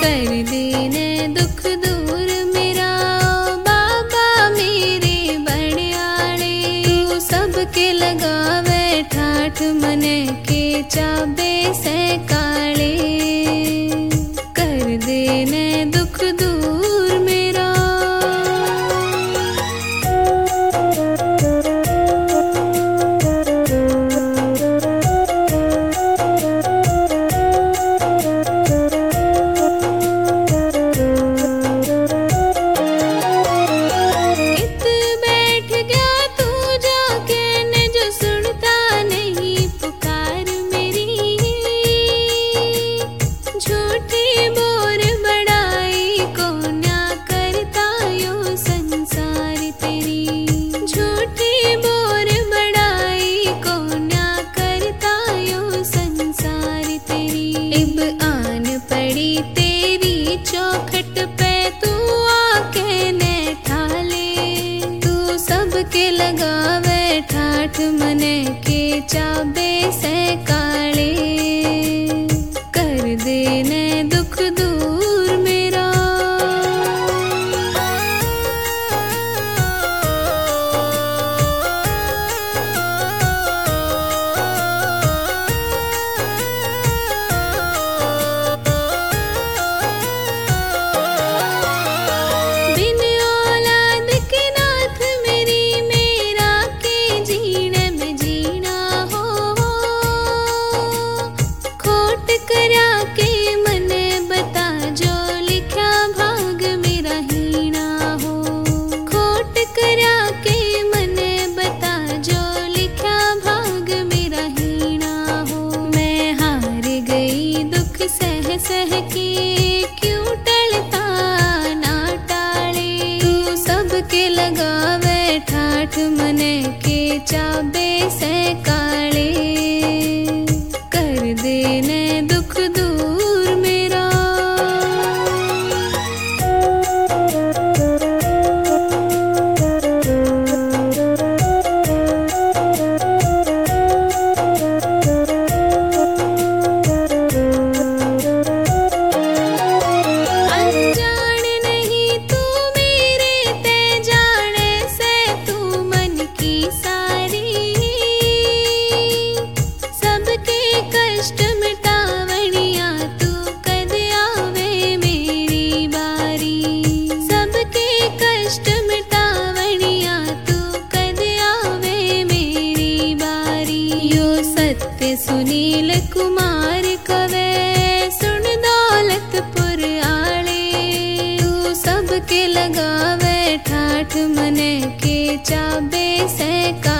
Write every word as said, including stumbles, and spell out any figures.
कर देने दुख दूर मेरा बाबा मेरे बड़ियाले। तू सबके लगावे ठाठ मने के चाबे से काले। कर देने दुख दूर मेरा। चौखट पे तू आके ने ठाले। तू सबके लगावे ठाठ मने के चाबे से काले। कर देने दुख दूर मेरा। सह के क्यों टलता ना टाले। तू सबके लगावे ठाठ मने के चाबे से काले। कर देने दुख दूर मेरा। सुनील कुमार कवे सुन दौलतपुर आले। तू सबके लगावे ठाठ मने के चाबे से का